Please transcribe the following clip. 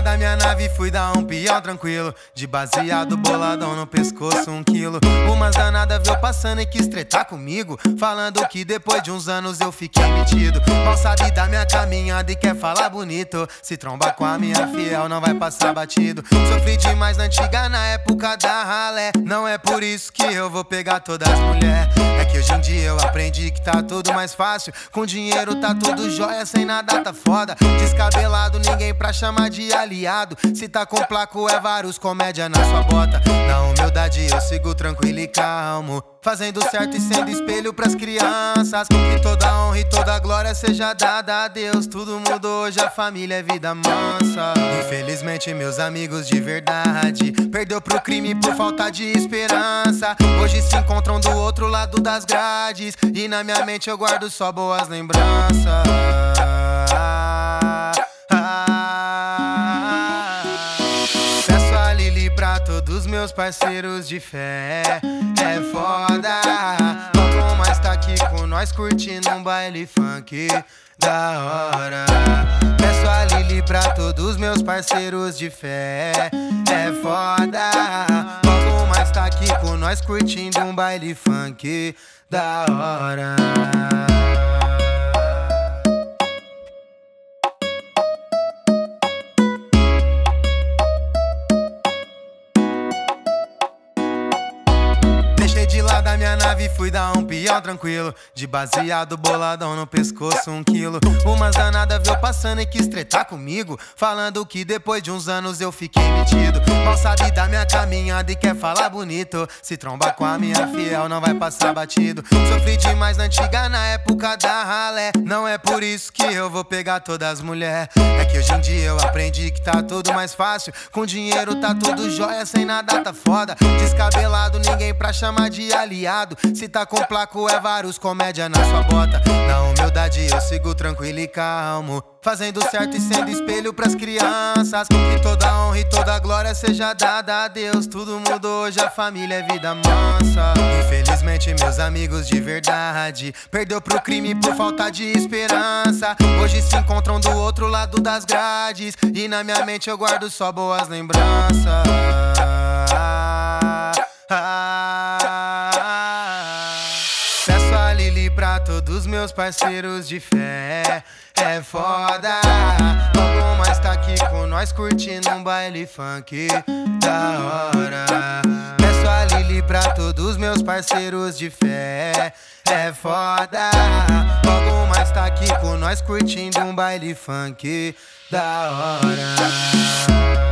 da minha nave e fui dar um pião tranquilo. De baseado boladão no pescoço, 1 quilo. Umas danada viu passando e quis tretar comigo, falando que depois de uns anos eu fiquei metido. Mal sabe da minha caminhada e quer falar bonito. Se trombar com a minha fiel não vai passar batido. Sofri demais na antiga, na época da ralé. Não é por isso que eu vou pegar todas as mulheres. É que hoje em dia eu aprendi que tá tudo mais fácil. Com dinheiro tá tudo jóia, sem nada tá foda. Descabelado, ninguém pra chamar de aliado. Se tá com placo é vários comédia na sua bota. Na humildade eu sigo tranquilo e calmo, fazendo certo e sendo espelho pras crianças. Que toda honra e toda glória seja dada a Deus. Tudo mudou, hoje a família é vida mansa. Infelizmente meus amigos de verdade perdeu pro crime por falta de esperança. Hoje se encontram do outro lado das grades e na minha mente eu guardo só boas lembranças. Peço a Lili pra todos meus parceiros de fé. É foda, logo mais tá aqui com nós curtindo um baile funk da hora. Peço a Lili pra todos meus parceiros de fé. É foda, logo mais tá aqui com nós curtindo um baile funk da hora. Deixei de lado a minha nave e fui dar um pião tranquilo. De baseado boladão no pescoço, 1 quilo. Umas danada viu passando e quis tretar comigo, falando que depois de uns anos eu fiquei metido. Mal sabe da minha caminhada e quer falar bonito. Se trombar com a minha fiel não vai passar batido. Sofri demais na antiga, na época da ralé. Não é por isso que eu vou pegar todas as mulheres. É que hoje em dia eu aprendi que tá tudo mais fácil. Com dinheiro tá tudo jóia, sem nada tá foda. Descabelado, ninguém pra chamar de aliado. Se tá com placo é vários comédia na sua bota. Na humildade eu sigo tranquilo e calmo, fazendo certo e sendo espelho pras crianças. Que toda honra e toda glória seja dada a Deus. Tudo mudou, hoje a família é vida mansa. Infelizmente meus amigos de verdade perdeu pro crime por falta de esperança. Hoje se encontram do outro lado das grades e na minha mente eu guardo só boas lembranças. Peço a Lili pra todos meus parceiros de fé. É foda, logo mais tá aqui com nós curtindo um baile funk da hora. Peço a Lili pra todos meus parceiros de fé. É foda, logo mais tá aqui com nós curtindo um baile funk da hora.